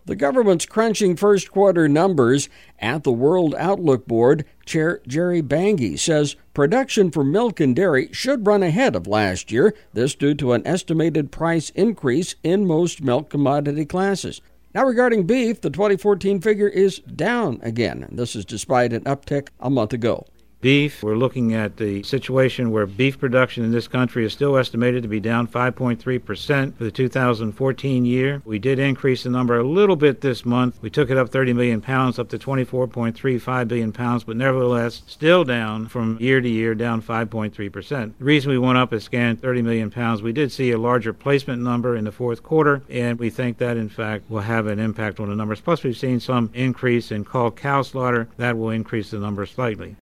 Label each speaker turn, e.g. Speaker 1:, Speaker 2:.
Speaker 1: The government's crunching first quarter numbers. At the World Outlook Board, Chair Jerry Bangi says production for milk and dairy should run ahead of last year, this due to an estimated price increase in most milk commodity classes. Now regarding beef, the 2014 figure is down again. This is despite an uptick a month ago.
Speaker 2: Beef, we're looking at the situation where beef production in this country is still estimated to be down 5.3% for the 2014 year. We did increase the number a little bit this month. We took it up 30 million pounds up to 24.35 billion pounds, but nevertheless still down from year to year, down 5.3%. The reason we went up is scanned 30 million pounds. We did see a larger placement number in the fourth quarter, and we think that in fact will have an impact on the numbers. Plus we've seen some increase in culled cow slaughter. That will increase the number slightly.